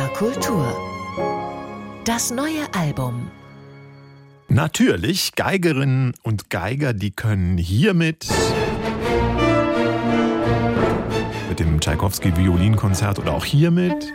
Kultur. Das neue Album. Natürlich, Geigerinnen und Geiger, die können hiermit mit dem Tschaikowski-Violinkonzert oder auch hiermit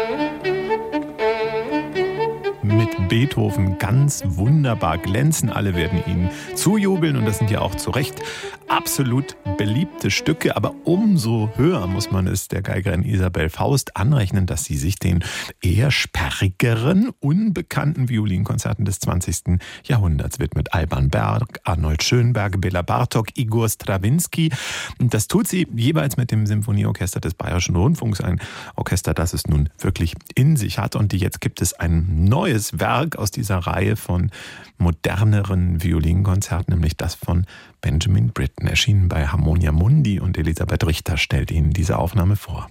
mit Beethoven ganz wunderbar glänzen. Alle werden ihnen zujubeln und das sind ja auch zu Recht absolut beliebte Stücke. Aber umso höher muss man es der Geigerin Isabell Faust anrechnen, dass sie sich den eher sperrigeren, unbekannten Violinkonzerten des 20. Jahrhunderts widmet. Alban Berg, Arnold Schönberg, Bela Bartok, Igor Strawinski. Und das tut sie jeweils mit dem Symphonieorchester des Bayerischen Rundfunks. Ein Orchester, das es nun wirklich in sich hat. Und jetzt gibt es ein neues Werk aus dieser Reihe von moderneren Violinkonzerten, nämlich das von Benjamin Britten, erschienen bei Harmonia Mundi, und Elisabeth Richter stellt Ihnen diese Aufnahme vor.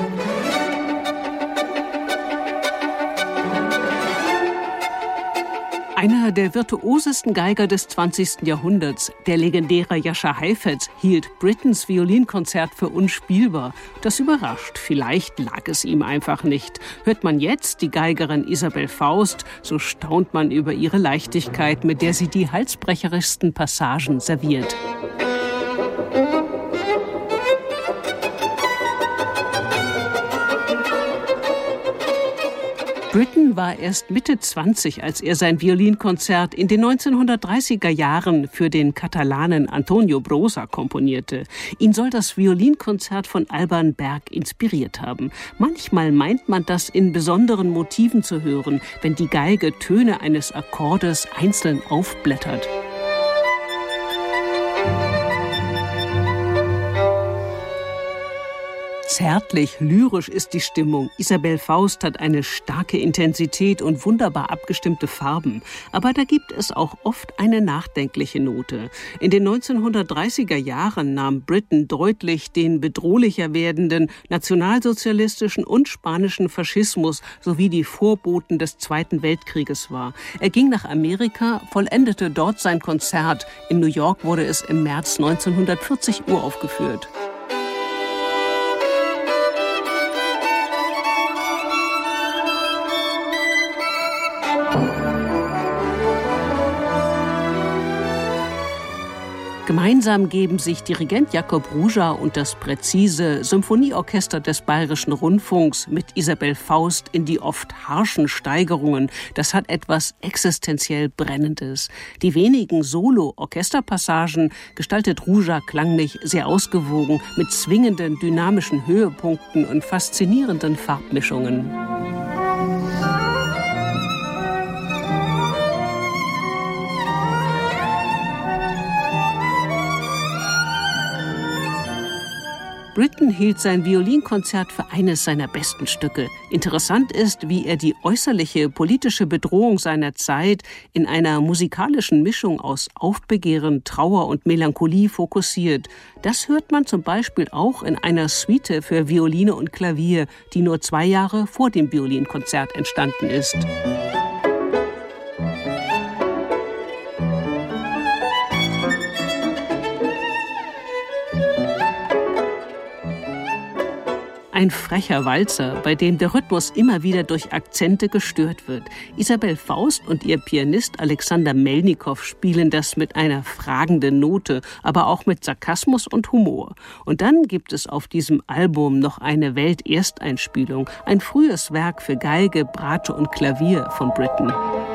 Einer der virtuosesten Geiger des 20. Jahrhunderts, der legendäre Jascha Heifetz, hielt Brittens Violinkonzert für unspielbar. Das überrascht, vielleicht lag es ihm einfach nicht. Hört man jetzt die Geigerin Isabell Faust, so staunt man über ihre Leichtigkeit, mit der sie die halsbrecherischsten Passagen serviert. Britten war erst Mitte 20, als er sein Violinkonzert in den 1930er Jahren für den Katalanen Antonio Brosa komponierte. Ihn soll das Violinkonzert von Alban Berg inspiriert haben. Manchmal meint man das in besonderen Motiven zu hören, wenn die Geige Töne eines Akkordes einzeln aufblättert. Zärtlich, lyrisch ist die Stimmung. Isabell Faust hat eine starke Intensität und wunderbar abgestimmte Farben. Aber da gibt es auch oft eine nachdenkliche Note. In den 1930er Jahren nahm Britten deutlich den bedrohlicher werdenden nationalsozialistischen und spanischen Faschismus sowie die Vorboten des Zweiten Weltkrieges wahr. Er ging nach Amerika, vollendete dort sein Konzert. In New York wurde es im März 1940 uraufgeführt. Gemeinsam geben sich Dirigent Jakob Ruža und das präzise Symphonieorchester des Bayerischen Rundfunks mit Isabell Faust in die oft harschen Steigerungen. Das hat etwas existenziell Brennendes. Die wenigen Solo-Orchesterpassagen gestaltet Ruža klanglich sehr ausgewogen mit zwingenden dynamischen Höhepunkten und faszinierenden Farbmischungen. Britten hielt sein Violinkonzert für eines seiner besten Stücke. Interessant ist, wie er die äußerliche politische Bedrohung seiner Zeit in einer musikalischen Mischung aus Aufbegehren, Trauer und Melancholie fokussiert. Das hört man zum Beispiel auch in einer Suite für Violine und Klavier, die nur 2 Jahre vor dem Violinkonzert entstanden ist. Ein frecher Walzer, bei dem der Rhythmus immer wieder durch Akzente gestört wird. Isabell Faust und ihr Pianist Alexander Melnikow spielen das mit einer fragenden Note, aber auch mit Sarkasmus und Humor. Und dann gibt es auf diesem Album noch eine Weltersteinspielung, ein frühes Werk für Geige, Bratsche und Klavier von Britten.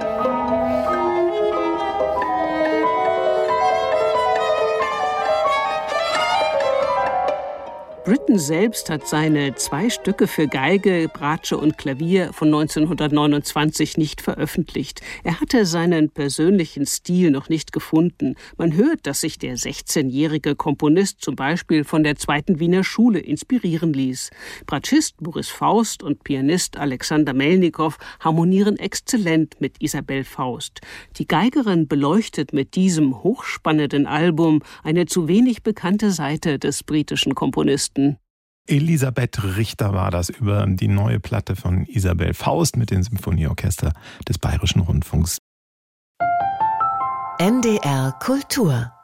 Britten selbst hat seine 2 Stücke für Geige, Bratsche und Klavier von 1929 nicht veröffentlicht. Er hatte seinen persönlichen Stil noch nicht gefunden. Man hört, dass sich der 16-jährige Komponist zum Beispiel von der Zweiten Wiener Schule inspirieren ließ. Bratschist Boris Faust und Pianist Alexander Melnikow harmonieren exzellent mit Isabell Faust. Die Geigerin beleuchtet mit diesem hochspannenden Album eine zu wenig bekannte Seite des britischen Komponisten. Elisabeth Richter war das über die neue Platte von Isabell Faust mit dem Symphonieorchester des Bayerischen Rundfunks. NDR Kultur